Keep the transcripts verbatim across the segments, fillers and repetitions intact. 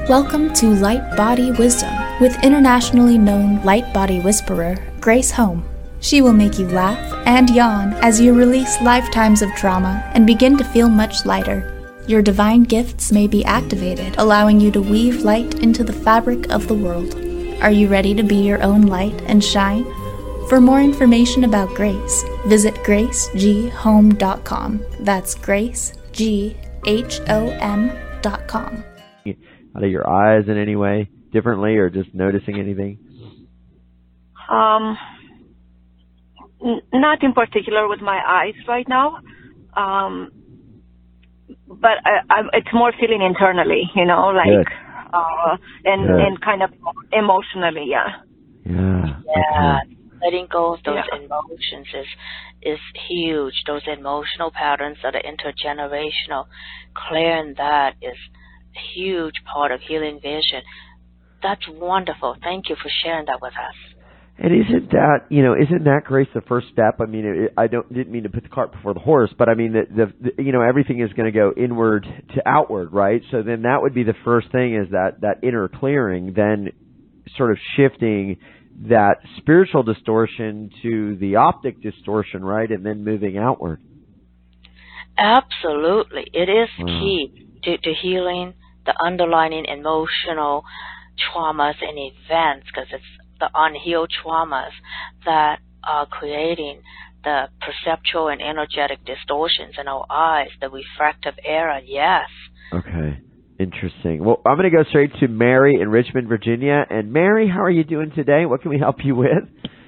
Welcome to Light Body Wisdom with internationally known light body whisperer Grace Home. She will make you laugh and yawn as you release lifetimes of trauma and begin to feel much lighter. Your divine gifts may be activated, allowing you to weave light into the fabric of the world. Are you ready to be your own light and shine? For more information about Grace, visit grace g home dot com. That's Grace, G H O M dot com. Out of your eyes in any way differently, or just noticing anything? Um, n- not in particular with my eyes right now, um, but I, I'm, it's more feeling internally, you know, like, Good. uh, and Good. and kind of emotionally, yeah. Yeah. Yeah. Okay. Letting go of those Yeah. emotions is is huge. Those emotional patterns that are intergenerational, clearing that is a huge part of healing vision. That's wonderful. Thank you for sharing that with us. And isn't that, you know, isn't that, Grace, the first step? I mean, it, I don't didn't mean to put the cart before the horse, but I mean that the, the you know, everything is going to go inward to outward, right? So then that would be the first thing, is that that inner clearing, then sort of shifting that spiritual distortion to the optic distortion, right? And then moving outward. Absolutely. It is Wow. key to, to healing the underlying emotional traumas and events, because it's the unhealed traumas that are creating the perceptual and energetic distortions in our eyes, the refractive error, yes. Okay. Interesting. Well, I'm going to go straight to Mary in Richmond, Virginia. And Mary, how are you doing today? What can we help you with?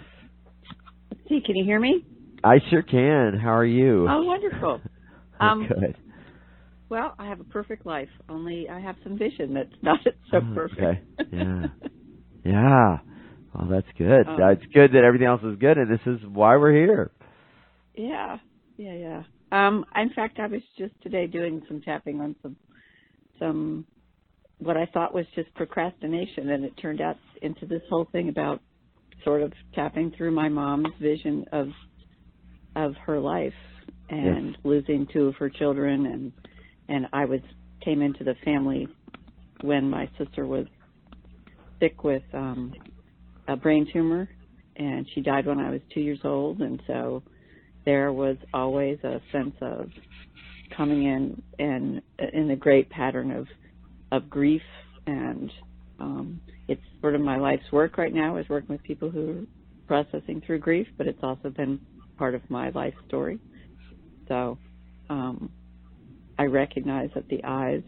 Let's see, can you hear me? I sure can. How are you? Oh, wonderful. Um, Good. Well, I have a perfect life, only I have some vision that's not so Oh, perfect. okay. Yeah. Yeah. Well, that's good. Um, It's good that everything else is good, and this is why we're here. Yeah, yeah, yeah. Um, in fact, I was just today doing some tapping on some, some, what I thought was just procrastination, and it turned out into this whole thing about sort of tapping through my mom's vision of, of her life and Yes. losing two of her children, and and I was came into the family when my sister was sick with um, a brain tumor, and she died when I was two years old, and so there was always a sense of coming in and in the great pattern of of grief, and um, it's sort of my life's work right now, is working with people who are processing through grief, but it's also been part of my life story. So um, I recognize that the eyes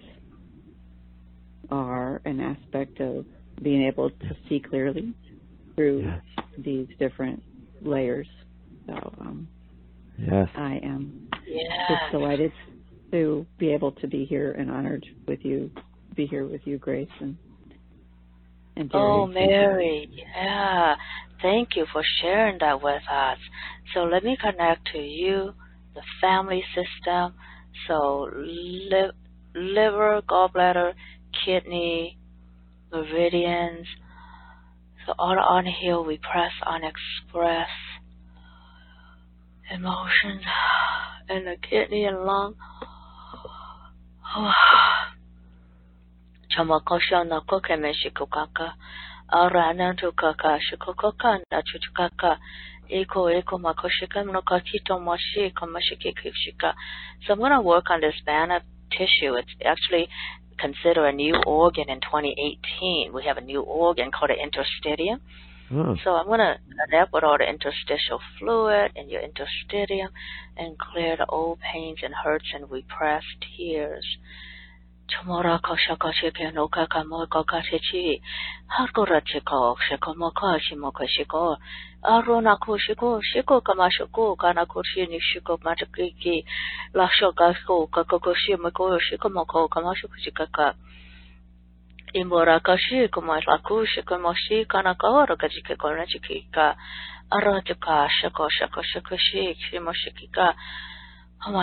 are an aspect of being able to see clearly through Yes. these different layers. So um, Yes. I am Yeah. just delighted to be able to be here and honored with you, be here with you, Grace, and, and Jerry. Oh, Mary, yeah. Thank you for sharing that with us. So let me connect to you, the family system. So li- liver, gallbladder, kidney, meridians. So all on here we press on express emotions in the kidney and lung. Chamakosha na koke meshikokaka. Arana to kaka shikokoka na chuchukaka. Eko eko makoshika no kakito mashi komashiki kishika. So I'm going to work on this band of tissue. It's actually considered a new organ in twenty eighteen. We have a new organ called an interstitium. Oh. So I'm going to connect with all the interstitial fluid in your interstitium and clear the old pains and hurts and repressed tears. Tomorrow, Koshaka Shika no Kakamoko Kashichi, Hakurachiko, Shikomoko, Shimoko Shiko, Aruna Kushiko, Shiko Kamashoko, Kanakushi, Nishiko Matakiki, Lashokasko, Kakoshimako, Shikomoko, Kamashukushikaka. Imorakashi, Kumaslaku, Shikomoshi, Kanakoro, Kajikoranchika, Aratuka, Shako, Shako, Shakoshi, Shimoshikika. And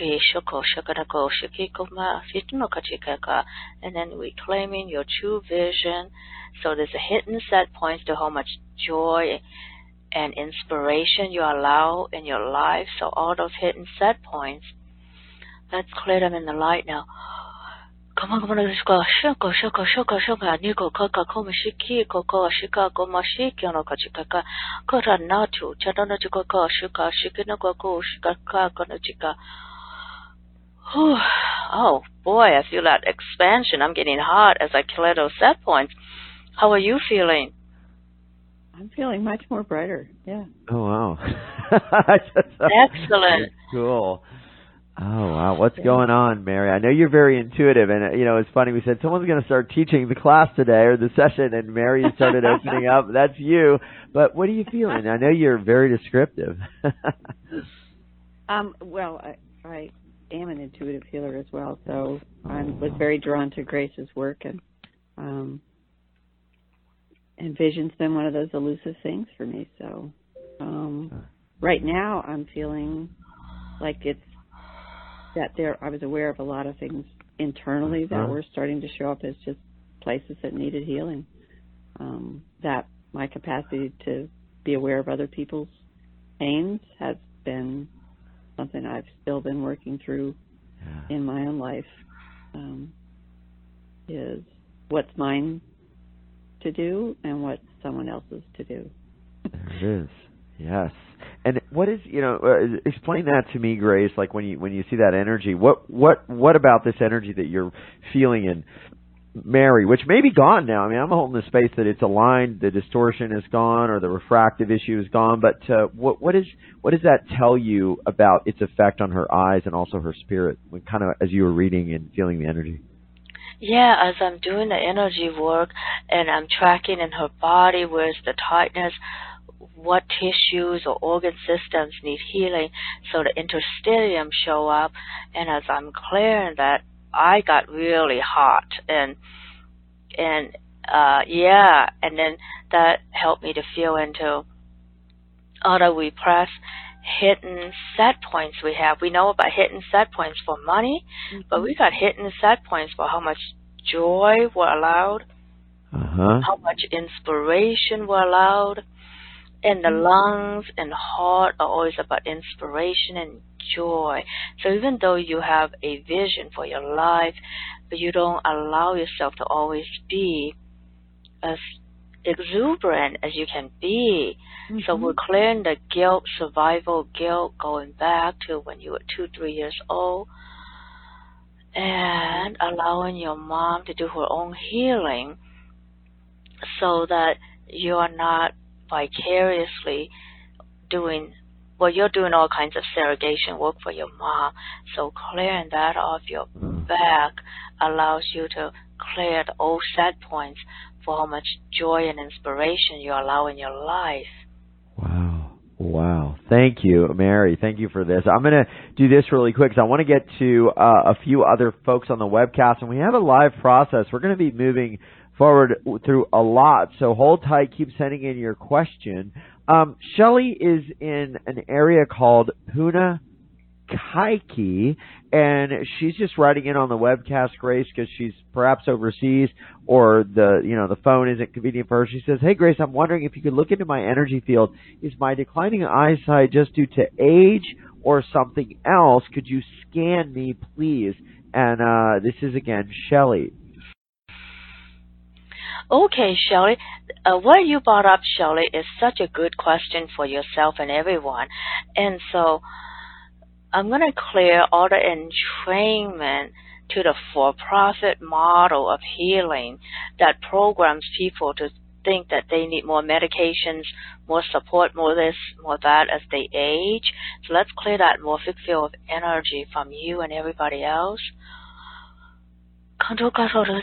then reclaiming your true vision. So there's a hidden set points to how much joy and inspiration you allow in your life. So all those hidden set points, let's clear them in the light now. Come on, come on, let's go. Shoko, shoko, shoko, shoko. Niko, kaka, koma, shiki, koko, shika, koma, shiki, no, kachika, kora, natu, chadona, chiko, shika, shiki, no, koko, shika, kona, chika. Oh, boy, I feel that expansion. I'm getting hot as I clear those set points. How are you feeling? I'm feeling much more brighter, yeah. Oh, wow. Excellent. Cool. Oh, wow. What's yeah. going on, Mary? I know you're very intuitive, and, you know, it's funny. We said someone's going to start teaching the class today or the session, and Mary started opening up. That's you. But what are you feeling? I know you're very descriptive. um. Well, I, I am an intuitive healer as well, so oh, I was very drawn to Grace's work, and um, and vision's been one of those elusive things for me. So um, right now I'm feeling like it's that there, I was aware of a lot of things internally that uh-huh. were starting to show up as just places that needed healing. Um, that my capacity to be aware of other people's pains has been something I've still been working through yeah. in my own life. Um, is what's mine to do and what's someone else's to do. There it is. Yes. And what is, you know, uh, explain that to me, Grace, like when you when you see that energy, what what what about this energy that you're feeling in Mary, which may be gone now. I mean, I'm holding the space that it's aligned, the distortion is gone or the refractive issue is gone, but uh, what what is what does that tell you about its effect on her eyes and also her spirit when kind of as you were reading and feeling the energy? Yeah, as I'm doing the energy work and I'm tracking in her body where's the tightness, what tissues or organ systems need healing, so the interstitium show up, and as I'm clearing that, I got really hot, and and uh, yeah, and then that helped me to feel into auto repress hidden set points we have. We know about hidden set points for money, mm-hmm. but we got hidden set points for how much joy we're allowed, uh-huh. how much inspiration we're allowed. And the lungs and heart are always about inspiration and joy. So even though you have a vision for your life, but you don't allow yourself to always be as exuberant as you can be. Mm-hmm. So we're clearing the guilt, survival guilt, going back to when you were two, three years old, and allowing your mom to do her own healing so that you are not vicariously doing, well, you're doing all kinds of surrogation work for your mom, so clearing that off your back allows you to clear the old set points for how much joy and inspiration you allow in your life. Wow. Wow. Thank you, Mary. Thank you for this. I'm going to do this really quick because I want to get to uh, a few other folks on the webcast, and we have a live process. We're going to be moving forward through a lot, so hold tight, keep sending in your question. Um, Shelley is in an area called Puna Kaiki, and she's just writing in on the webcast, Grace, because she's perhaps overseas or the you know the phone isn't convenient for her. She says, "Hey Grace, I'm wondering if you could look into my energy field. Is my declining eyesight just due to age or something else? Could you scan me, please?" And uh, this is again Shelley. Okay, Shelley, uh, what you brought up, Shelley, is such a good question for yourself and everyone. And so I'm going to clear all the entrainment to the for-profit model of healing that programs people to think that they need more medications, more support, more this, more that as they age. So let's clear that morphic field of energy from you and everybody else. And if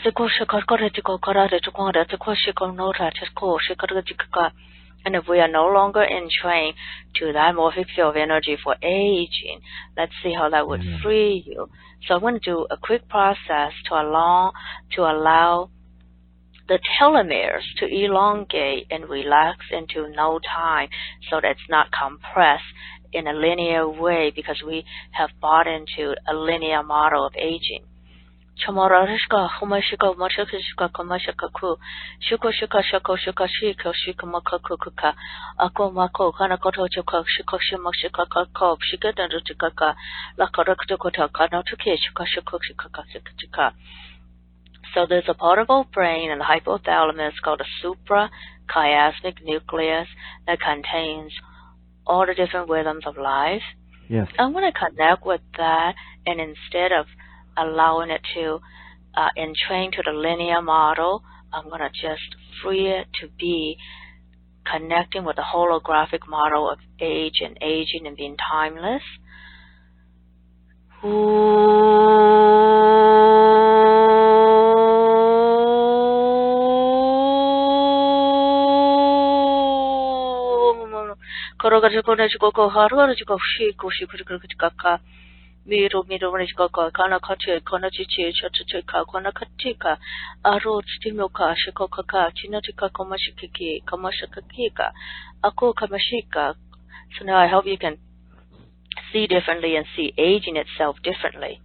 we are no longer entrained to that morphic field of energy for aging, let's see how that would free you. So I'm going to do a quick process to allow, to allow the telomeres to elongate and relax into no time so that it's not compressed in a linear way, because we have bought into a linear model of aging. Chamarashka, Humashika, Machakishka, Kamashakaku, Shuko Shika, Shako Shika, Shika, Shika Makakuka, Ako Mako, Hanakoto Chaka, Shiko Shimashika, Kop, Shika, Chikaka, Lakarakota, Kanotuki, Shika, Shiko Shika, Shika. So there's a part of our brain in the hypothalamus called the suprachiasmatic nucleus that contains all the different rhythms of life. Yes. I'm going to connect with that, and instead of allowing it to uh, entrain to the linear model, I'm going to just free it to be connecting with the holographic model of age and aging and being timeless. Miro miro rishkaka kana kache kana chichi chachika kana katika aro timoka shikokaka chinatika komashikiki komashikika ako kamashika. So now I hope you can see differently and see aging itself differently.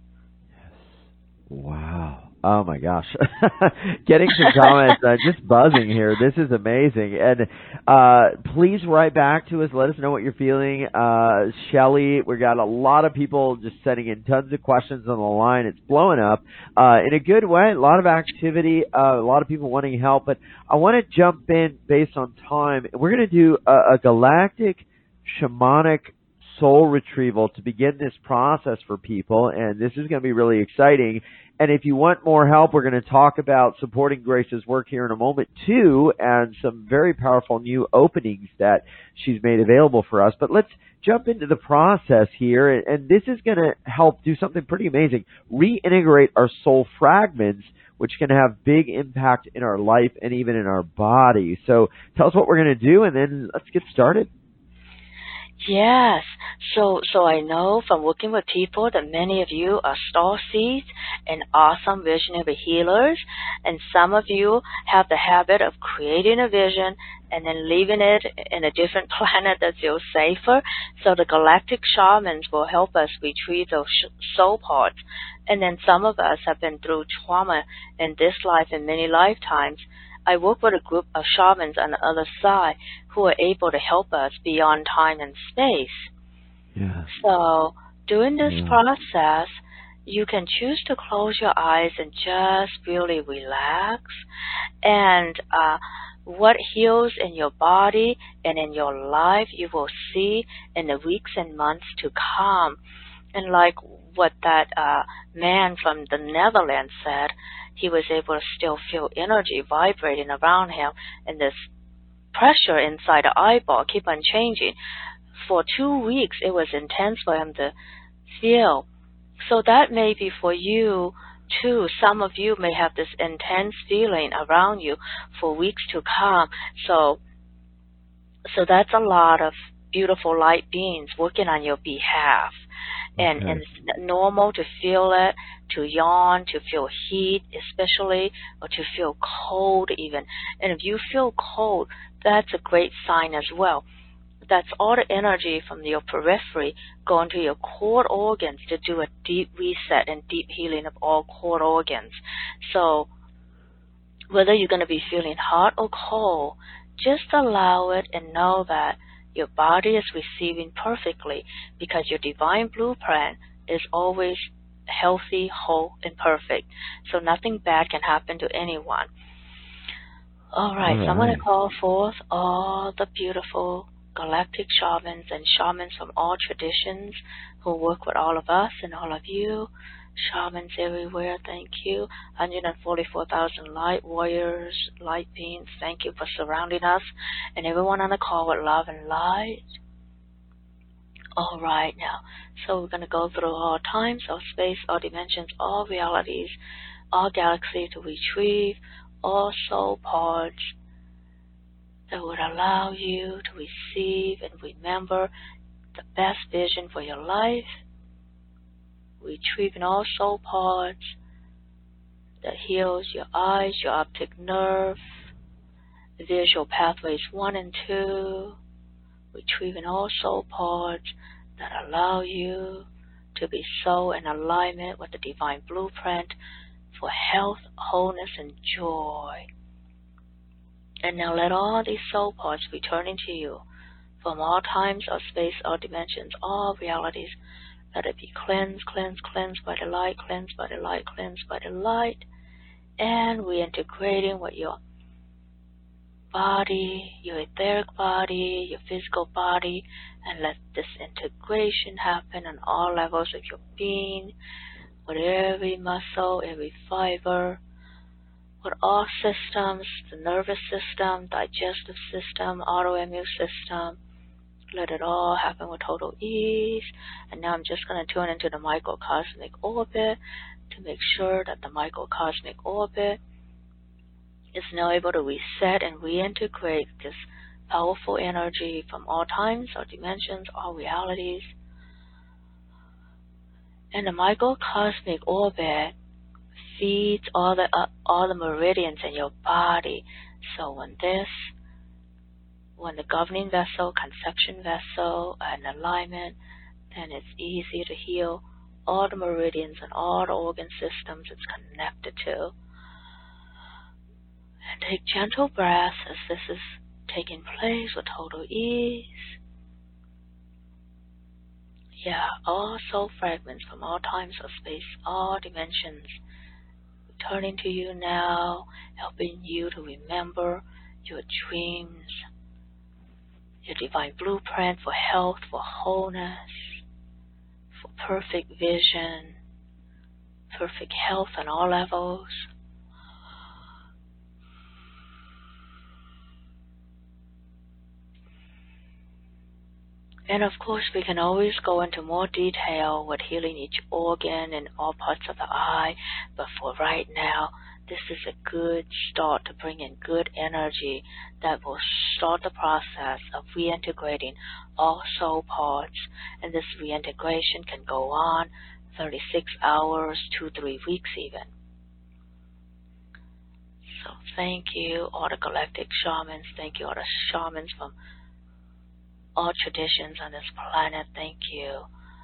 Wow. Oh my gosh. Getting some comments, uh, just buzzing here. This is amazing. And uh, please write back to us. Let us know what you're feeling. Uh, Shelly, we got a lot of people just sending in tons of questions on the line. It's blowing up uh, in a good way. A lot of activity, uh, a lot of people wanting help. But I want to jump in based on time. We're going to do a, a galactic shamanic soul retrieval to begin this process for people. And this is going to be really exciting. And if you want more help, we're going to talk about supporting Grace's work here in a moment, too, and some very powerful new openings that she's made available for us. But let's jump into the process here, and this is going to help do something pretty amazing, reintegrate our soul fragments, which can have big impact in our life and even in our body. So tell us what we're going to do, and then let's get started. Yes. So so I know from working with people that many of you are star seeds and awesome visionary healers, and some of you have the habit of creating a vision and then leaving it in a different planet that feels safer. So the galactic shamans will help us retrieve those soul parts. And then some of us have been through trauma in this life and many lifetimes. I work with a group of shamans on the other side who are able to help us beyond time and space. Yeah. So during this yeah. process, you can choose to close your eyes and just really relax. And uh, what heals in your body and in your life, you will see in the weeks and months to come. And like what that uh, man from the Netherlands said, he was able to still feel energy vibrating around him, and this pressure inside the eyeball keep on changing. For two weeks, it was intense for him to feel. So that may be for you too. Some of you may have this intense feeling around you for weeks to come. So, so that's a lot of beautiful light beings working on your behalf. And, okay. and it's normal to feel it, to yawn, to feel heat especially, or to feel cold even. And if you feel cold, that's a great sign as well. That's all the energy from your periphery going to your core organs to do a deep reset and deep healing of all core organs. So whether you're going to be feeling hot or cold, just allow it and know that your body is receiving perfectly, because your divine blueprint is always healthy, whole, and perfect. So nothing bad can happen to anyone. All right, all right. So I'm going to call forth all the beautiful galactic shamans and shamans from all traditions who work with all of us and all of you. Shamans everywhere, thank you. one hundred forty-four thousand light warriors, light beings, thank you for surrounding us. And everyone on the call with love and light. All right, now, so we're going to go through all times, all space, all dimensions, all realities, all galaxies to retrieve all soul parts that would allow you to receive and remember the best vision for your life. Retrieving all soul parts that heals your eyes, your optic nerve, the visual pathways one and two. Retrieving all soul parts that allow you to be so in alignment with the divine blueprint for health, wholeness, and joy. And now let all these soul parts return into you from all times, all space, all dimensions, all realities. Let it be cleansed, cleansed, cleansed by the light, cleansed by the light, cleansed by the light. And we're integrating with your body, your etheric body, your physical body, and let this integration happen on all levels of your being, with every muscle, every fiber, with all systems, the nervous system, digestive system, autoimmune system. Let it all happen with total ease. And now I'm just going to tune into the microcosmic orbit to make sure that the microcosmic orbit is now able to reset and reintegrate this powerful energy from all times, all dimensions, all realities. And the microcosmic orbit feeds all the uh, all the meridians in your body. So when this, when the governing vessel, conception vessel, are in alignment, then it's easy to heal all the meridians and all the organ systems it's connected to. And take gentle breaths as this is taking place with total ease. Yeah, all soul fragments from all times of space, all dimensions, returning to you now, helping you to remember your dreams, your divine blueprint for health, for wholeness, for perfect vision, perfect health on all levels. And of course, we can always go into more detail with healing each organ and all parts of the eye, but for right now, this is a good start to bring in good energy that will start the process of reintegrating all soul parts. And this reintegration can go on thirty-six hours, two, three weeks even. So thank you, all the galactic shamans. Thank you, all the shamans from all traditions on this planet. Thank you.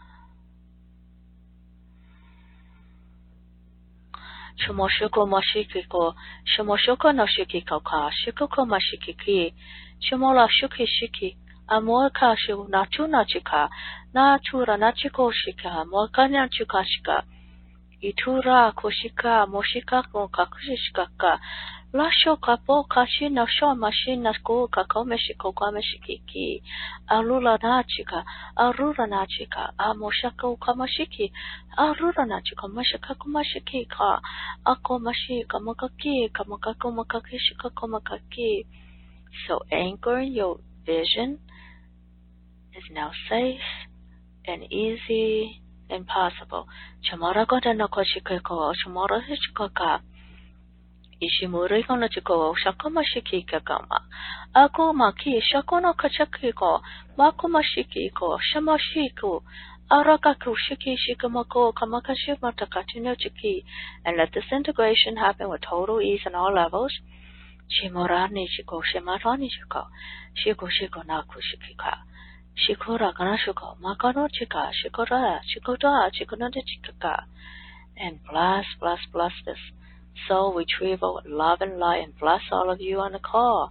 Shumoshoko mashikiko, Shumoshoko no shikiko ka, Shikoko mashikiki, Shumola shuki shiki, Amorka shu nachu nachika, Natura nachiko shika, Morkanya chukashika, Itura koshika, Moshika ko kakushika, Lasho kapo kashi na sho machine ko kakomeshiko kameshiki, Alula nachika, Arura nachika, Amoshako kamashiki, Arura nachika, Mashaka kumashiki ka, Akomashi kamakaki, Kamakako makakishika komakaki. So anchoring your vision is now safe and easy and possible. Chamara kota na koshiko, Chamara hishikoka. Ishimuri kono chiko shakoma shiki kakama. Ako maki shakono kachakiko, makoma shikiko, shamashiko, arakaku shiki shikamako, kamakashi matakatino chiki. And let this integration happen with total ease on all levels. Shimorani shiko, shimarani shiko, shiko shiko naku shikika. Shikora kanashuko, makano chika, shikora, shikota, chikonade chikaka. And bless, bless, bless this soul retrieval with love and light, and bless all of you on the call.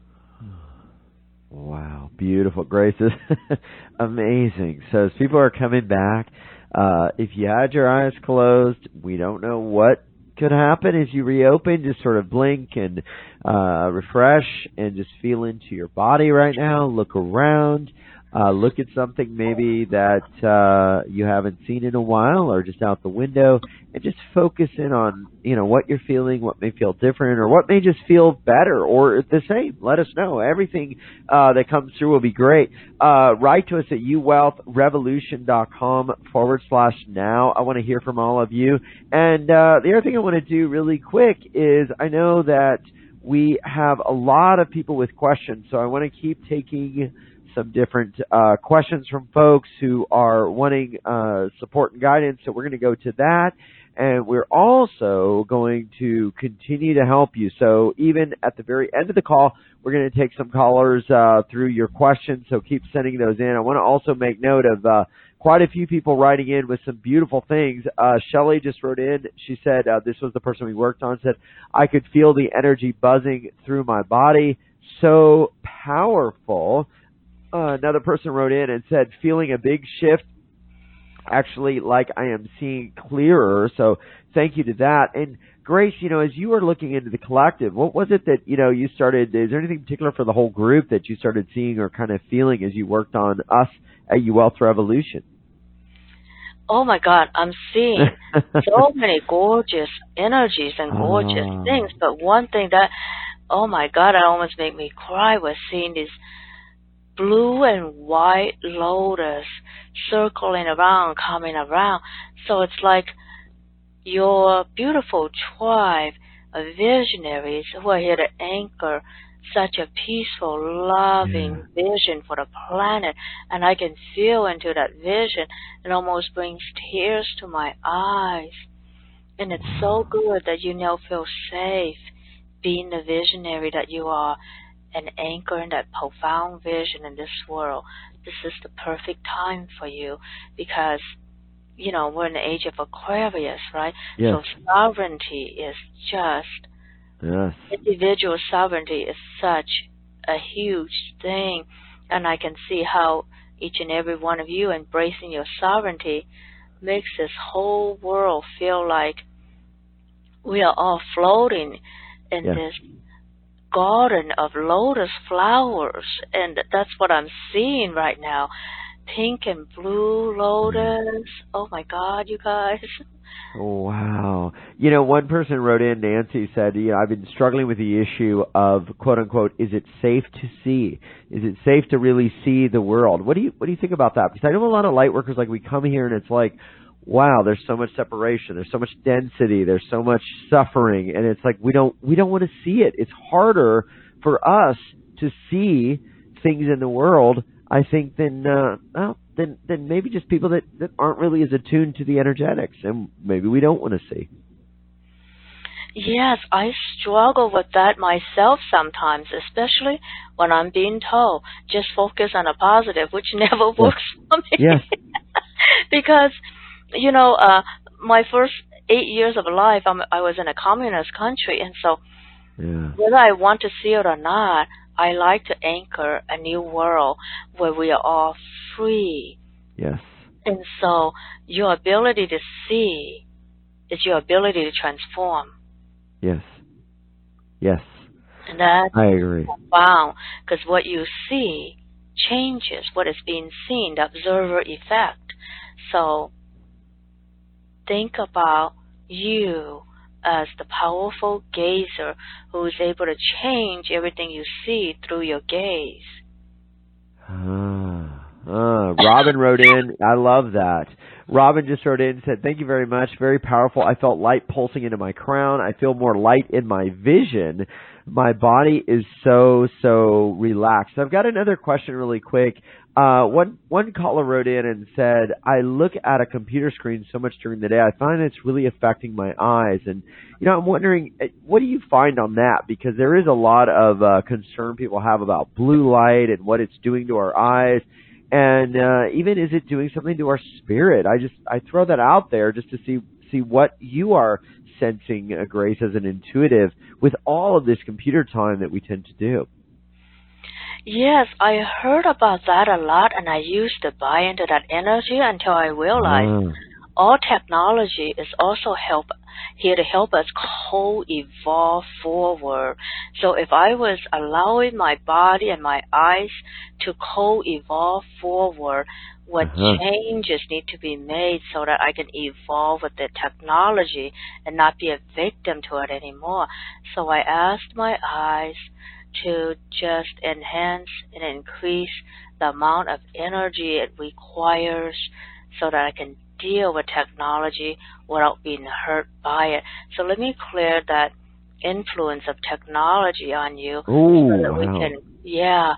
Wow, beautiful, Grace. Amazing. So as people are coming back, uh, if you had your eyes closed, we don't know what could happen as you reopen. Just sort of blink and uh, refresh and just feel into your body right now. Look around. Uh, look at something maybe that uh, you haven't seen in a while, or just out the window, and just focus in on, you know, what you're feeling, what may feel different, or what may just feel better or the same. Let us know. Everything uh, that comes through will be great. Uh, write to us at uwealthrevolution.com forward slash now. I want to hear from all of you. And uh, the other thing I want to do really quick is, I know that we have a lot of people with questions, so I want to keep taking some different uh, questions from folks who are wanting uh, support and guidance. So we're going to go to that. And we're also going to continue to help you. So even at the very end of the call, we're going to take some callers uh, through your questions. So keep sending those in. I want to also make note of uh, quite a few people writing in with some beautiful things. Uh, Shelley just wrote in. She said, uh, this was the person we worked on, said, I could feel the energy buzzing through my body. So powerful. Uh, another person wrote in and said, feeling a big shift, actually like I am seeing clearer. So thank you to that. And Grace, you know, as you were looking into the collective, what was it that, you know, you started, is there anything particular for the whole group that you started seeing or kind of feeling as you worked on us at UWealth Revolution? Oh my God, I'm seeing so many gorgeous energies and gorgeous Oh. things. But one thing that, oh my God, it almost made me cry was seeing these blue and white lotus circling around, coming around. So it's like your beautiful tribe of visionaries who are here to anchor such a peaceful, loving Yeah. vision for the planet. And I can feel into that vision. It almost brings tears to my eyes. And it's so good that you now feel safe being the visionary that you are and anchoring that profound vision in this world. This is the perfect time for you because, you know, we're in the age of Aquarius, right? Yes. So sovereignty is just, Yes. individual sovereignty is such a huge thing. And I can see how each and every one of you embracing your sovereignty makes this whole world feel like we are all floating in Yes. this garden of lotus flowers. And that's what I'm seeing right now. Pink and blue lotus. Oh my God, you guys. Wow. You know, one person wrote in, Nancy, said, you know, I've been struggling with the issue of, quote unquote, is it safe to see? Is it safe to really see the world? What do you, what do you think about that? Because I know a lot of light workers, like, we come here and it's like, wow, there's so much separation, there's so much density, there's so much suffering, and it's like we don't we don't want to see it. It's harder for us to see things in the world, I think, than uh, well, than than maybe just people that, that aren't really as attuned to the energetics, and maybe we don't want to see. Yes, I struggle with that myself sometimes, especially when I'm being told, just focus on the positive, which never works for me. Yes. Because, you know, uh, my first eight years of life, I'm, I was in a communist country, and so Yeah. whether I want to see it or not, I like to anchor a new world where we are all free. Yes. And so your ability to see is your ability to transform. Yes. Yes. And that's I agree. profound, because what you see changes what is being seen, the observer effect. So think about you as the powerful gazer who is able to change everything you see through your gaze. Ah, ah. Robin wrote in, I love that. Robin just wrote in and said, thank you very much. Very powerful. I felt light pulsing into my crown. I feel more light in my vision. My body is so, so relaxed. I've got another question really quick. Uh, one, one caller wrote in and said, I look at a computer screen so much during the day, I find it's really affecting my eyes. And, you know, I'm wondering, what do you find on that? Because there is a lot of uh, concern people have about blue light and what it's doing to our eyes. And uh, even is it doing something to our spirit? I just, I throw that out there just to see, see what you are sensing, uh, Grace, as an intuitive with all of this computer time that we tend to do. Yes, I heard about that a lot, and I used to buy into that energy until I realized Ah. all technology is also help here to help us co-evolve forward. So if I was allowing my body and my eyes to co-evolve forward, what Uh-huh. changes need to be made so that I can evolve with the technology and not be a victim to it anymore. So I asked my eyes to just enhance and increase the amount of energy it requires so that I can deal with technology without being hurt by it. So let me clear that influence of technology on you. Ooh, so that we wow. can, yeah.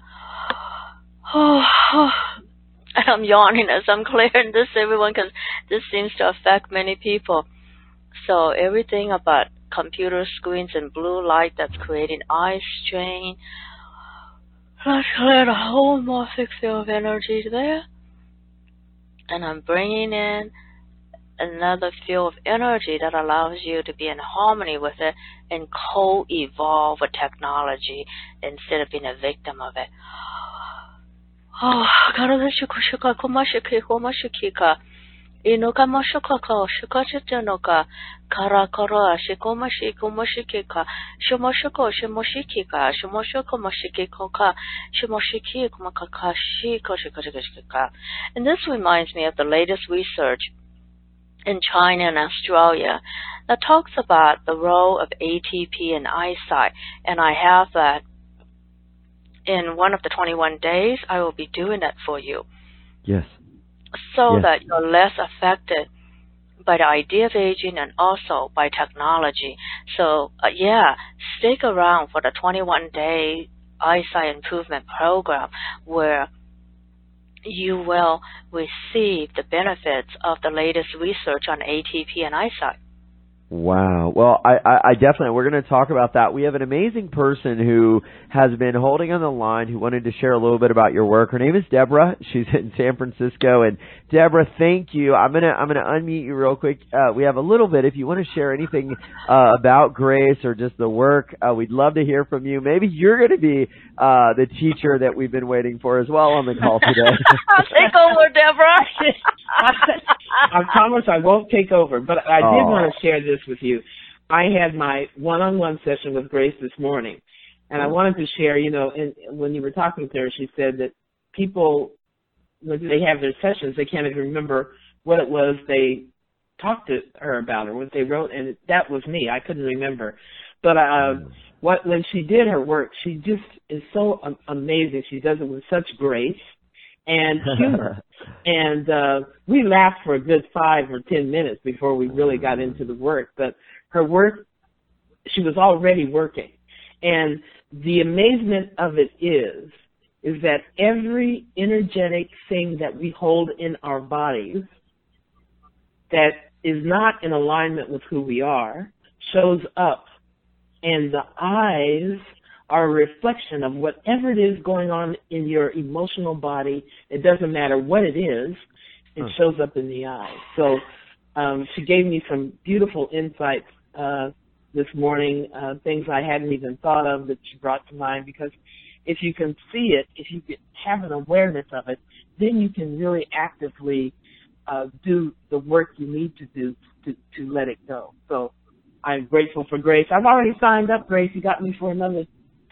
And I'm yawning as I'm clearing this, everyone, because this seems to affect many people. So everything about computer screens and blue light that's creating eye strain, let's clear the whole morphic field of energy there. And I'm bringing in another field of energy that allows you to be in harmony with it and co-evolve with technology instead of being a victim of it. Inuka moshokoko, shikochitanoka, karakara, shikomashi, komashikika, shimoshoko, shimoshikika, shimoshoko moshikikoka, shimoshiki, kumakakashi, koshikoshikika. And this reminds me of the latest research in China and Australia that talks about the role of A T P in eyesight. And I have that in one of the twenty-one days. I will be doing that for you. Yes. So yes. that you're less affected by the idea of aging and also by technology. So, uh, yeah, stick around for the twenty-one day eyesight improvement program where you will receive the benefits of the latest research on A T P and eyesight. Wow. Well, I, I, I definitely, we're going to talk about that. We have an amazing person who has been holding on the line who wanted to share a little bit about your work. Her name is Deborah. She's in San Francisco. And Deborah, thank you. I'm going to, I'm going to unmute you real quick. Uh, we have a little bit. If you want to share anything uh, about Grace or just the work, uh, we'd love to hear from you. Maybe you're going to be uh, the teacher that we've been waiting for as well on the call today. I'll take over, Deborah. I promise I won't take over, but I oh. did want to share this with you. I had my one-on-one session with Grace this morning, and I wanted to share, you know, and when you were talking to her, she said that people, when they have their sessions, they can't even remember what it was they talked to her about or what they wrote, and that was me. I couldn't remember. But uh, what when she did her work, she just is so um, amazing. She does it with such grace and humor. And uh, we laughed for a good five or ten minutes before we really got into the work. But her work, she was already working. And the amazement of it is, is that every energetic thing that we hold in our bodies that is not in alignment with who we are shows up. And the eyes are a reflection of whatever it is going on in your emotional body. It doesn't matter what it is, it huh. shows up in the eyes. So um, she gave me some beautiful insights uh, this morning, uh, things I hadn't even thought of that she brought to mind, because if you can see it, if you can have an awareness of it, then you can really actively uh, do the work you need to do to, to let it go. So I'm grateful for Grace. I've already signed up, Grace. You got me for another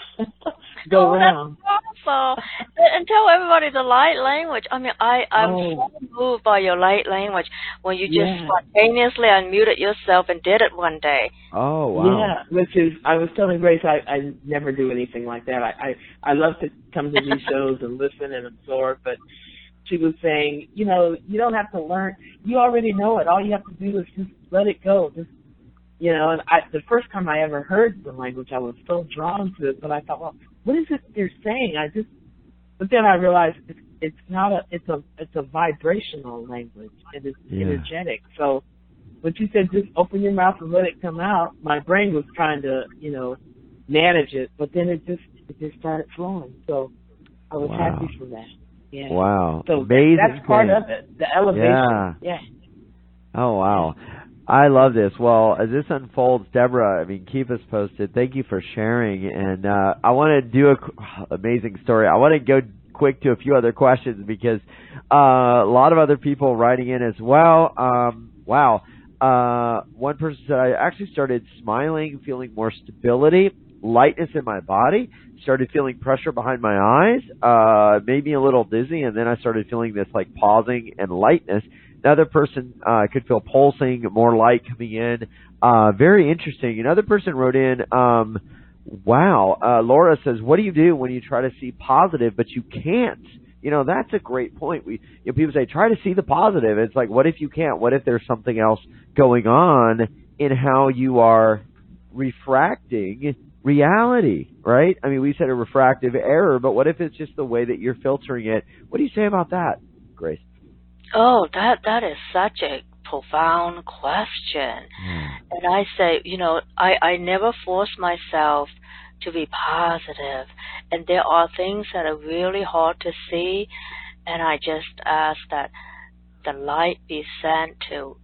go oh, around. That's wonderful. And tell everybody the light language. I mean, I, I'm oh. so moved by your light language when you just yeah. spontaneously unmuted yourself and did it one day. Oh, wow. Yeah, which is, I was telling Grace I, I never do anything like that. I, I, I love to come to these shows and listen and absorb, but she was saying, you know, you don't have to learn. You already know it. All you have to do is just let it go. Just You know, and I, the first time I ever heard the language, I was so drawn to it. But I thought, well, what is it they're saying? I just, but then I realized it's, it's not a, it's a, it's a vibrational language. It is yeah. energetic. So when you said just open your mouth and let it come out, my brain was trying to, you know, manage it, but then it just, it just started flowing. So I was wow. happy for that. Yeah. Wow. So amazing. That's part thing. of it. The elevation. Yeah. yeah. Oh, wow. I love this. Well, as this unfolds, Deborah, I mean, keep us posted. Thank you for sharing. And uh, I want to do an oh, amazing story. I want to go quick to a few other questions because uh, a lot of other people writing in as well. Um, wow. Uh, one person said, I actually started smiling, feeling more stability, lightness in my body, started feeling pressure behind my eyes, uh, made me a little dizzy, and then I started feeling this like pausing and lightness. Another person uh, could feel pulsing, more light coming in. Uh, very interesting. Another person wrote in, um, wow, uh, Laura says, what do you do when you try to see positive but you can't? You know, that's a great point. We, you know, people say, try to see the positive. It's like, what if you can't? What if there's something else going on in how you are refracting reality, right? I mean, we said a refractive error, but what if it's just the way that you're filtering it? What do you say about that, Grace? Oh, that that is such a profound question. Mm. And I say, you know, I, I never force myself to be positive. And there are things that are really hard to see, and I just ask that the light be sent to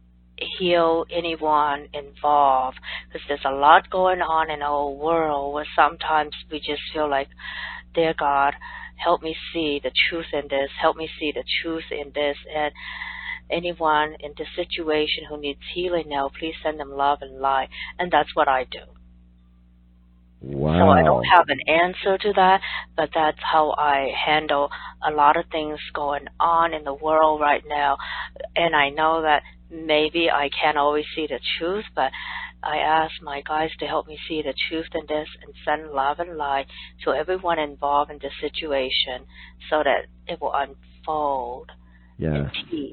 heal anyone involved, because there's a lot going on in our world where sometimes we just feel like, dear God, help me see the truth in this, help me see the truth in this. And anyone in this situation who needs healing now, please send them love and light. And that's what I do. Wow. So I don't have an answer to that, but that's how I handle a lot of things going on in the world right now. And I know that maybe I can't always see the truth, but I ask my guys to help me see the truth in this and send love and light to everyone involved in this situation so that it will unfold yes. in peace.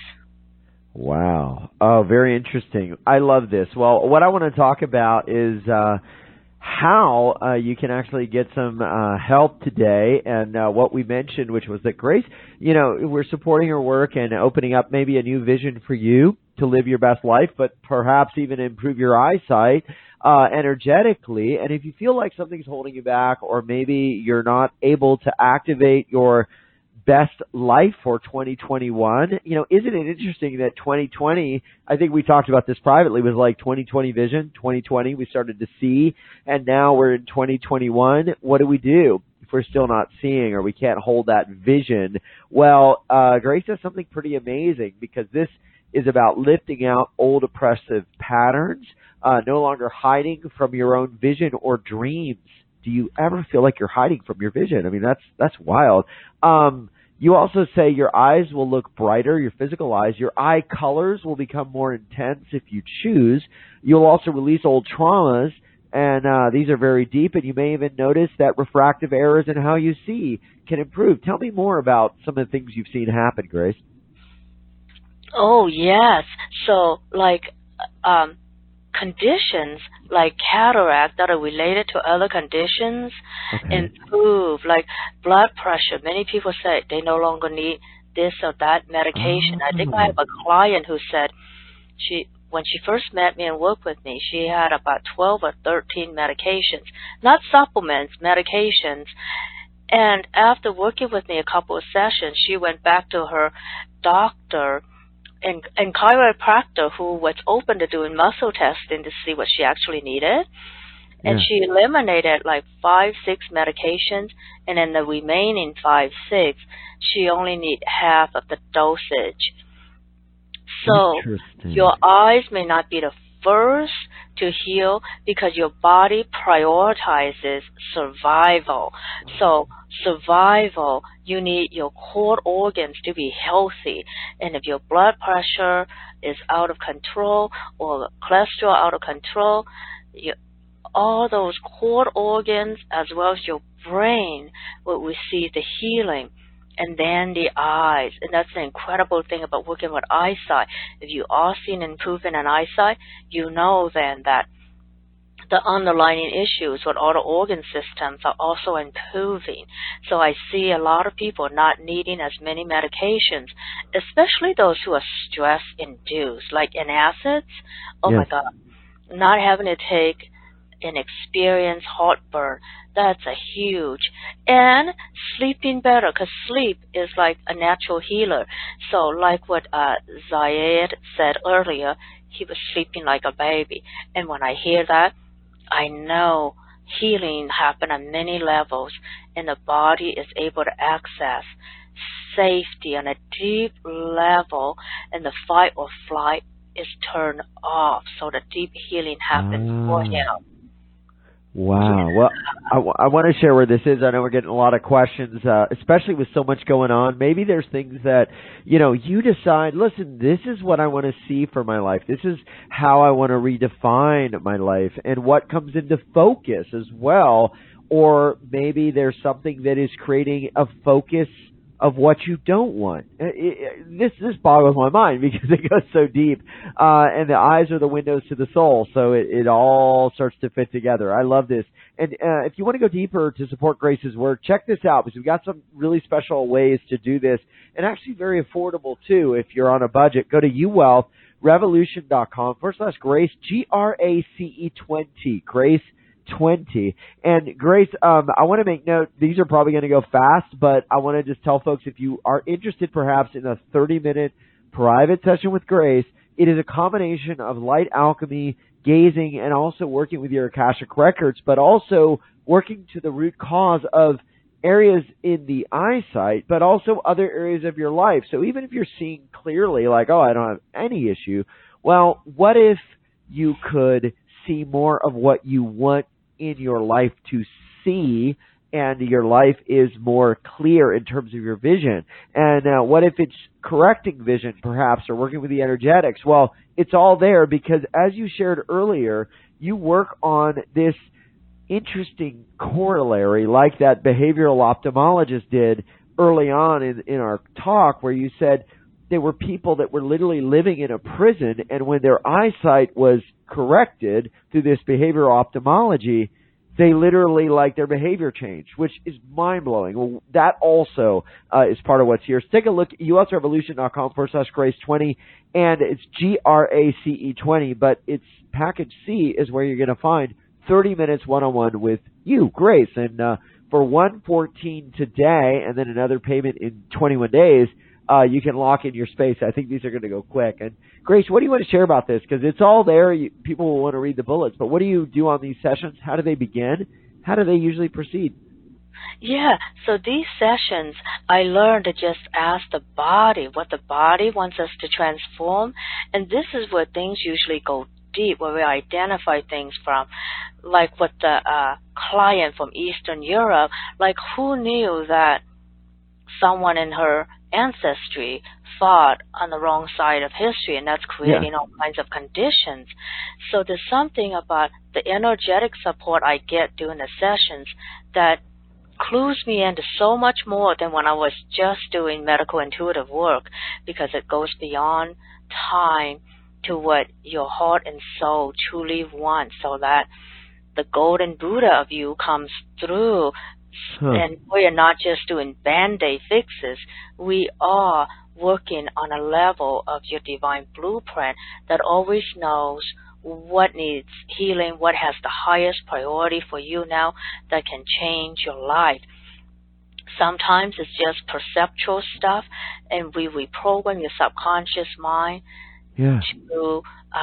Wow. Oh, very interesting. I love this. Well, what I want to talk about is uh, how uh, you can actually get some uh, help today, and uh, what we mentioned, which was that Grace, you know, we're supporting her work and opening up maybe a new vision for you to live your best life, but perhaps even improve your eyesight uh, energetically. And if you feel like something's holding you back, or maybe you're not able to activate your best life for twenty twenty-one, you know, isn't it interesting that twenty twenty, I think we talked about this privately, was like twenty twenty vision, twenty twenty we started to see, and now we're in twenty twenty-one. What do we do if we're still not seeing, or we can't hold that vision? Well, uh, Grace does something pretty amazing, because this is about lifting out old oppressive patterns, uh, no longer hiding from your own vision or dreams. Do you ever feel like you're hiding from your vision? I mean, that's that's wild. Um, you also say your eyes will look brighter, your physical eyes. Your eye colors will become more intense if you choose. You'll also release old traumas, and uh, these are very deep, and you may even notice that refractive errors in how you see can improve. Tell me more about some of the things you've seen happen, Grace. Oh, yes. So, like, um, conditions like cataract that are related to other conditions okay. improve, like blood pressure. Many people say they no longer need this or that medication. Oh. I think I have a client who said she, when she first met me and worked with me, she had about twelve or thirteen medications, not supplements, medications. And after working with me a couple of sessions, she went back to her doctor and, and chiropractor who was open to doing muscle testing to see what she actually needed. And yeah. she eliminated like five, six medications, and then the remaining five, six, she only need half of the dosage. So your eyes may not be the first to heal because your body prioritizes survival. So survival, you need your core organs to be healthy. And if your blood pressure is out of control or cholesterol out of control, you, all those core organs as well as your brain will receive the healing. And then the eyes. And that's the incredible thing about working with eyesight. If you are seeing improvement in eyesight, you know then that the underlying issues with all the organ systems are also improving. So I see a lot of people not needing as many medications, especially those who are stress-induced, like antacids. Oh, yes. my God. Not having to take and experience heartburn. That's a huge. And sleeping better, because sleep is like a natural healer. So like what uh, Zayed said earlier, he was sleeping like a baby. And when I hear that, I know healing happened on many levels, and the body is able to access safety on a deep level, and the fight or flight is turned off. So the deep healing happens ah. for him. Wow. Well, I, w- I want to share where this is. I know we're getting a lot of questions, uh, especially with so much going on. Maybe there's things that, you know, you decide, listen, this is what I want to see for my life. This is how I want to redefine my life, and what comes into focus as well. Or maybe there's something that is creating a focus of what you don't want. It, it, this this boggles my mind because it goes so deep, uh, and the eyes are the windows to the soul, so it, it all starts to fit together. I love this. And uh, if you want to go deeper to support Grace's work, check this out, because we've got some really special ways to do this, and actually very affordable too if you're on a budget. Go to uwealthrevolution.com forward slash Grace, G R A C E twenty, Grace twenty. And Grace, um, I want to make note, these are probably going to go fast, but I want to just tell folks, if you are interested perhaps in a thirty minute private session with Grace, it is a combination of light alchemy, gazing, and also working with your Akashic records, but also working to the root cause of areas in the eyesight, but also other areas of your life. So even if you're seeing clearly, like, oh, I don't have any issue, well, what if you could see more of what you want in your life to see, and your life is more clear in terms of your vision? And uh, what if it's correcting vision, perhaps, or working with the energetics? Well, it's all there because, as you shared earlier, you work on this interesting corollary like that behavioral ophthalmologist did early on in, in our talk, where you said there were people that were literally living in a prison, and when their eyesight was corrected through this behavioral ophthalmology, they literally, like, their behavior changed, which is mind-blowing. Well, that also uh, is part of what's here. So take a look at U S revolution dot com forward slash Grace twenty, and it's G R A C E twenty, but it's package C is where you're going to find thirty minutes one-on-one with you, Grace. And uh, for one fourteen today, and then another payment in twenty-one days, uh, you can lock in your space. I think these are going to go quick. And Grace, what do you want to share about this? Because it's all there. You, people will want to read the bullets. But what do you do on these sessions? How do they begin? How do they usually proceed? Yeah, so these sessions, I learned to just ask the body what the body wants us to transform. And this is where things usually go deep, where we identify things from, like what the uh, client from Eastern Europe, like who knew that someone in her ancestry fought on the wrong side of history, and that's creating yeah. all kinds of conditions. So there's something about the energetic support I get during the sessions that clues me into so much more than when I was just doing medical intuitive work, because it goes beyond time to what your heart and soul truly want, so that the golden Buddha of you comes through. Huh. And we are not just doing band-aid fixes. We are working on a level of your divine blueprint that always knows what needs healing, what has the highest priority for you now that can change your life. Sometimes it's just perceptual stuff, and we reprogram your subconscious mind yeah. to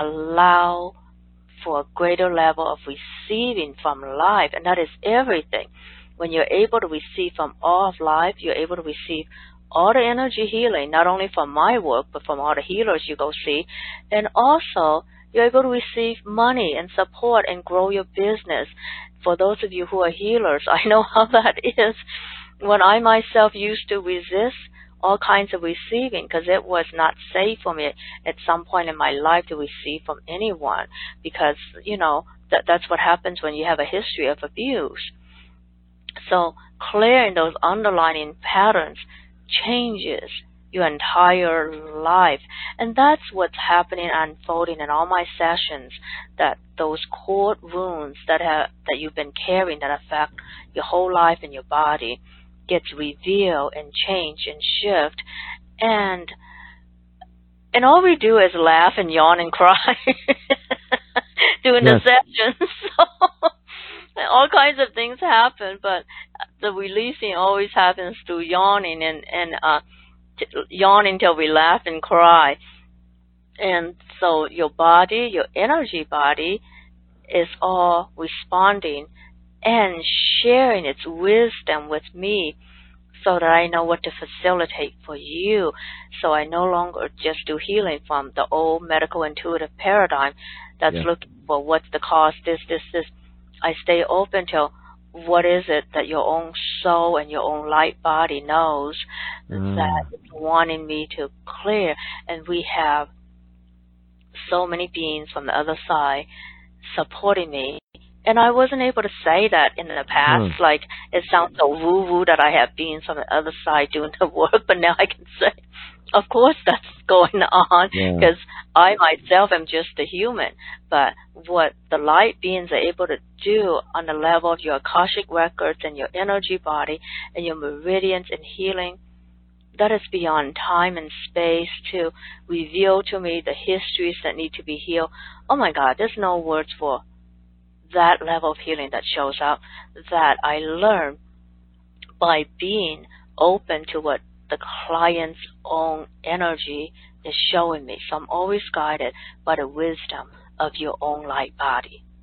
allow for a greater level of receiving from life, and that is everything. When you're able to receive from all of life, you're able to receive all the energy healing, not only from my work, but from all the healers you go see. And also, you're able to receive money and support and grow your business. For those of you who are healers, I know how that is. When I myself used to resist all kinds of receiving, because it was not safe for me at some point in my life to receive from anyone, because, you know, that that's what happens when you have a history of abuse. So clearing those underlying patterns changes your entire life. And that's what's happening, unfolding in all my sessions, that those core wounds that have, that you've been carrying that affect your whole life and your body gets revealed and changed and shift. And and all we do is laugh and yawn and cry during yes. the sessions. So all kinds of things happen, but the releasing always happens through yawning and, and uh, t- yawning till we laugh and cry. And so your body, your energy body, is all responding and sharing its wisdom with me so that I know what to facilitate for you. So I no longer just do healing from the old medical intuitive paradigm that's yeah. looking for what's the cause, this, this, this. I stay open to what is it that your own soul and your own light body knows mm. that it's wanting me to clear. And we have so many beings from the other side supporting me. And I wasn't able to say that in the past. Mm. Like, it sounds so woo-woo that I have beings from the other side doing the work, but now I can say, of course that's going on, because yeah. I myself am just a human. But what the light beings are able to do on the level of your Akashic records and your energy body and your meridians and healing, that is beyond time and space to reveal to me the histories that need to be healed. Oh my God, there's no words for that level of healing that shows up, that I learn by being open to what the client's own energy is showing me. So I'm always guided by the wisdom of your own light body. I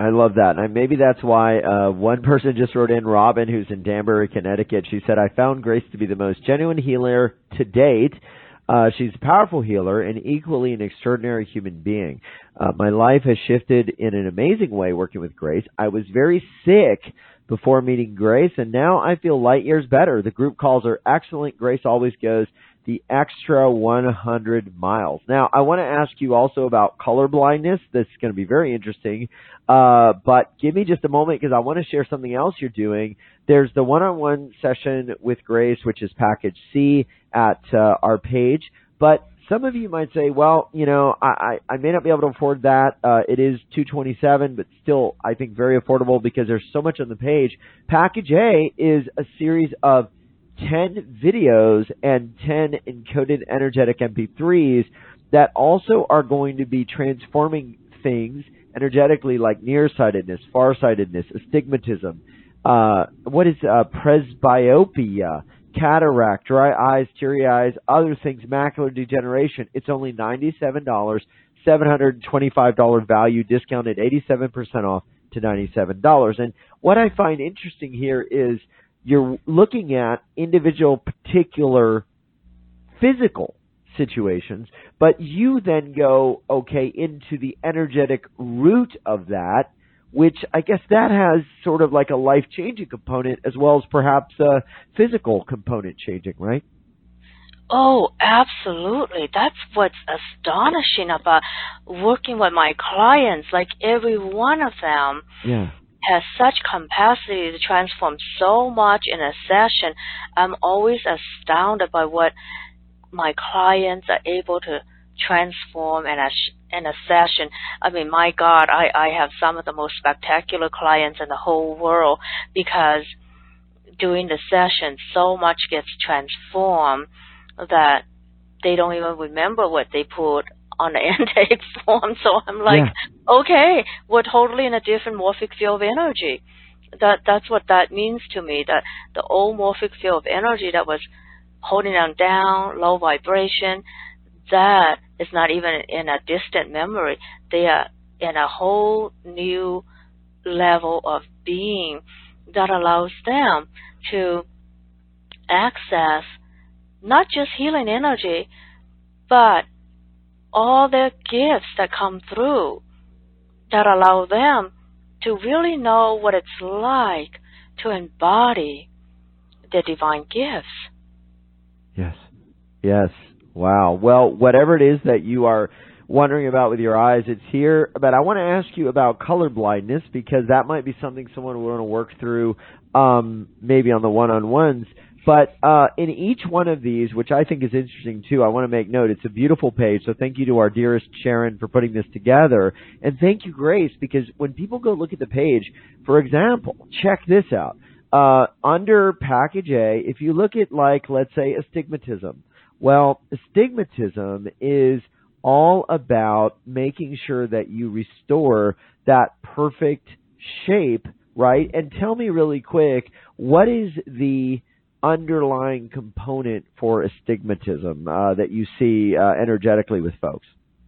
I love that. And maybe that's why uh, one person just wrote in, Robin, who's in Danbury, Connecticut. She said, I found Grace to be the most genuine healer to date. Uh, she's a powerful healer and equally an extraordinary human being. Uh, my life has shifted in an amazing way working with Grace. I was very sick before meeting Grace, and now I feel light years better. The group calls her excellent. Grace always goes the extra one hundred miles. Now, I want to ask you also about color blindness. This is going to be very interesting. Uh, but give me just a moment because I want to share something else you're doing. There's the one-on-one session with Grace, which is package C at uh, our page. But some of you might say, well, you know, I, I, I may not be able to afford that. Uh, it is two hundred twenty-seven dollars, but still, I think very affordable because there's so much on the page. Package A is a series of ten videos and ten encoded energetic M P threes that also are going to be transforming things energetically, like nearsightedness, farsightedness, astigmatism, uh, what is uh, presbyopia, cataract, dry eyes, teary eyes, other things, macular degeneration. It's only ninety-seven dollars, seven hundred twenty-five dollars value, discounted eighty-seven percent off to ninety-seven dollars. And what I find interesting here is you're looking at individual particular physical situations, but you then go, okay, into the energetic root of that, which I guess that has sort of like a life-changing component as well as perhaps a physical component changing, right? Oh, absolutely. That's what's astonishing about working with my clients. Like every one of them yeah. has such capacity to transform so much in a session. I'm always astounded by what my clients are able to transform in a, in a session. I mean, my God, I, I have some of the most spectacular clients in the whole world because during the session, so much gets transformed that they don't even remember what they put on the intake form. So I'm like, yeah. okay, we're totally in a different morphic field of energy. That That's what that means to me, that the old morphic field of energy that was holding them down, low vibration, that is not even in a distant memory. They are in a whole new level of being that allows them to access not just healing energy, but all their gifts that come through that allow them to really know what it's like to embody their divine gifts. Yes. Yes. Wow. Well, whatever it is that you are wondering about with your eyes, it's here. But I want to ask you about color blindness because that might be something someone will want to work through um, maybe on the one-on-ones. But uh, in each one of these, which I think is interesting too, I want to make note, it's a beautiful page. So thank you to our dearest Sharon for putting this together. And thank you, Grace, because when people go look at the page, for example, check this out. Uh, under package A, if you look at like, let's say, astigmatism, well, astigmatism is all about making sure that you restore that perfect shape, right? And tell me really quick, what is the underlying component for astigmatism uh, that you see uh, energetically with folks?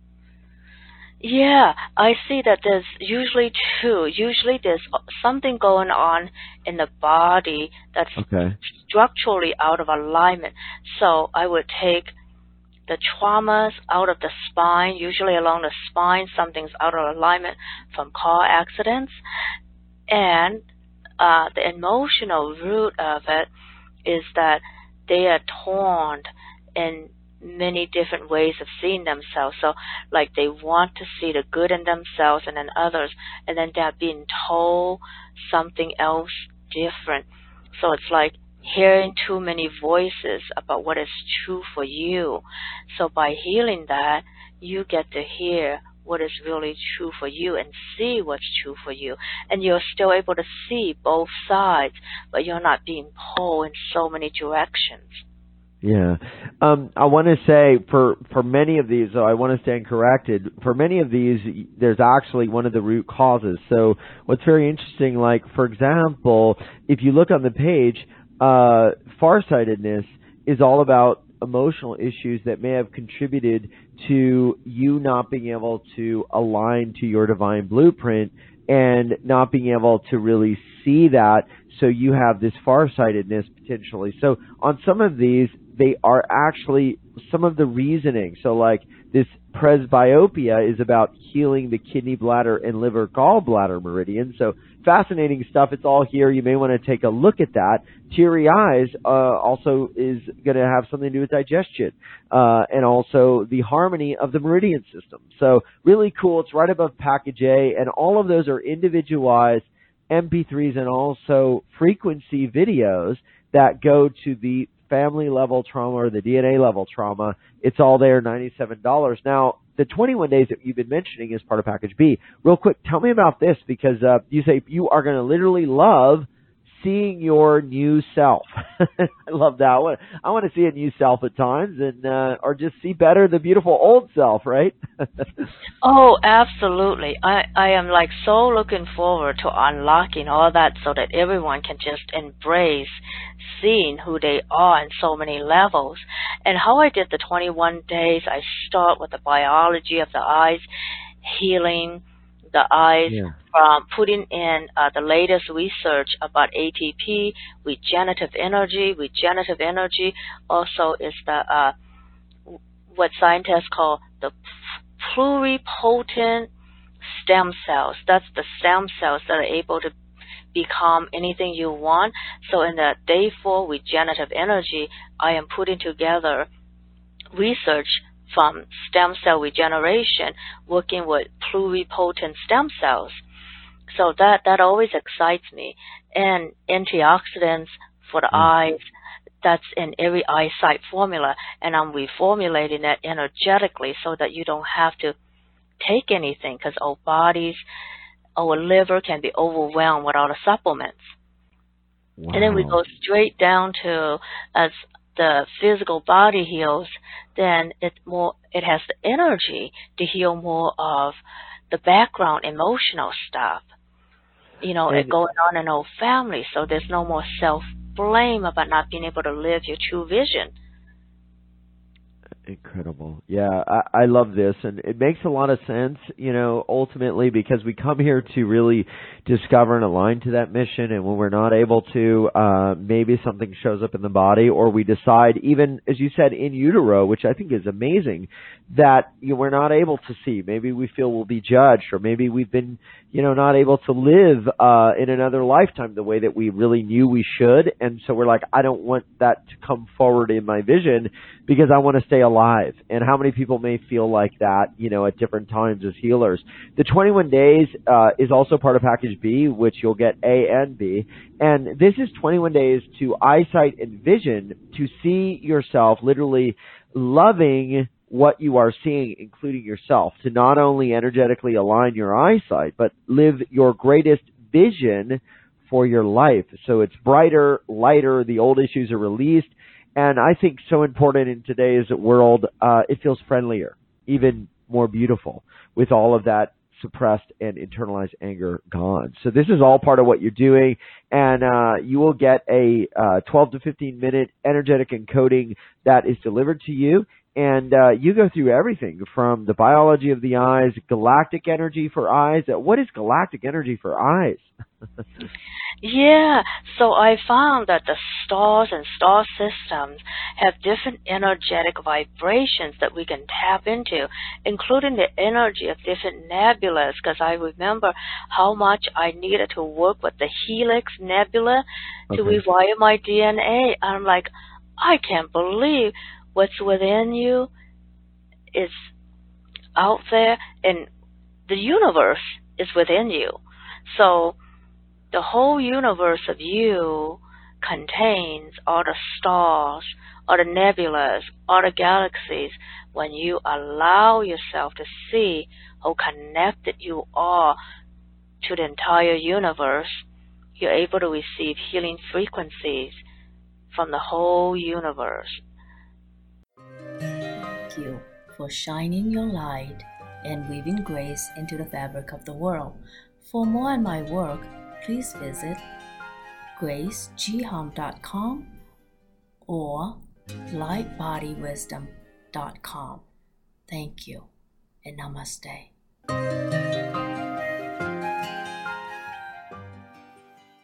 Yeah, I see that there's usually two. Usually there's something going on in the body that's okay. structurally out of alignment. So I would take the traumas out of the spine, usually along the spine, something's out of alignment from car accidents. And uh, the emotional root of it is that they are torn in many different ways of seeing themselves. So like they want to see the good in themselves and in others, and then they're being told something else different. So it's like hearing too many voices about what is true for you. So by healing that, you get to hear what is really true for you and see what's true for you. And you're still able to see both sides, but you're not being pulled in so many directions. Yeah. Um, I want to say for, for many of these, though, I want to stand corrected. For many of these, there's actually one of the root causes. So what's very interesting, like, for example, if you look on the page, uh, farsightedness is all about emotional issues that may have contributed to you not being able to align to your divine blueprint and not being able to really see that. So you have this farsightedness potentially. So on some of these, they are actually some of the reasoning. So like this presbyopia is about healing the kidney, bladder, and liver gallbladder meridian. So fascinating stuff. It's all here. You may want to take a look at that. Teary eyes uh, also is going to have something to do with digestion uh, and also the harmony of the meridian system. So really cool. It's right above package A, and all of those are individualized M P threes and also frequency videos that go to the family level trauma or the D N A level trauma. It's all there, ninety-seven dollars. Now, the twenty-one days that you've been mentioning is part of package B. Real quick, tell me about this, because uh, you say you are going to literally love seeing your new self. I love that one. I want to see a new self at times, and uh, or just see better the beautiful old self, right? Oh, absolutely. I, I am like so looking forward to unlocking all that so that everyone can just embrace seeing who they are in so many levels. And how I did the twenty-one days, I start with the biology of the eyes, healing the eyes, yeah. from putting in uh, the latest research about A T P, regenerative energy. Regenerative energy also is the uh, what scientists call the pluripotent stem cells. That's the stem cells that are able to become anything you want. So in the day four regenerative energy, I am putting together research from stem cell regeneration, working with pluripotent stem cells. So that, that always excites me. And antioxidants for the mm. eyes, that's in every eyesight formula, and I'm reformulating that energetically so that you don't have to take anything, because our bodies, our liver can be overwhelmed with all the supplements. Wow. And then we go straight down to, as the physical body heals, then it more it has the energy to heal more of the background emotional stuff, you know, and, it going on in our family. So there's no more self-blame about not being able to live your true vision. Incredible. Yeah, I, I love this, and it makes a lot of sense, you know, ultimately, because we come here to really discover and align to that mission, and when we're not able to, uh, maybe something shows up in the body, or we decide, even, as you said, in utero, which I think is amazing, that you know, we're not able to see. Maybe we feel we'll be judged, or maybe we've been, you know, not able to live uh, in another lifetime the way that we really knew we should, and so we're like, I don't want that to come forward in my vision because I want to stay alive. And how many people may feel like that, you know, at different times as healers? The twenty-one days uh, is also part of package B, which you'll get A and B, and this is twenty-one days to eyesight and vision, to see yourself literally loving what you are seeing, including yourself, to not only energetically align your eyesight, but live your greatest vision for your life. So it's brighter, lighter, the old issues are released, and I think so important in today's world, uh, it feels friendlier, even more beautiful, with all of that suppressed and internalized anger gone. So this is all part of what you're doing, and uh, you will get a uh, twelve to fifteen minute energetic encoding that is delivered to you. And uh, you go through everything from the biology of the eyes, galactic energy for eyes. What is galactic energy for eyes? Yeah, so I found that the stars and star systems have different energetic vibrations that we can tap into, including the energy of different nebulas, because I remember how much I needed to work with the Helix Nebula to okay. rewire my D N A. I'm like, I can't believe what's within you is out there, and the universe is within you. So the whole universe of you contains all the stars, all the nebulas, all the galaxies. When you allow yourself to see how connected you are to the entire universe, you're able to receive healing frequencies from the whole universe. Thank you for shining your light and weaving grace into the fabric of the world. For more on my work, please visit grace g hum dot com or light body wisdom dot com. Thank you and namaste.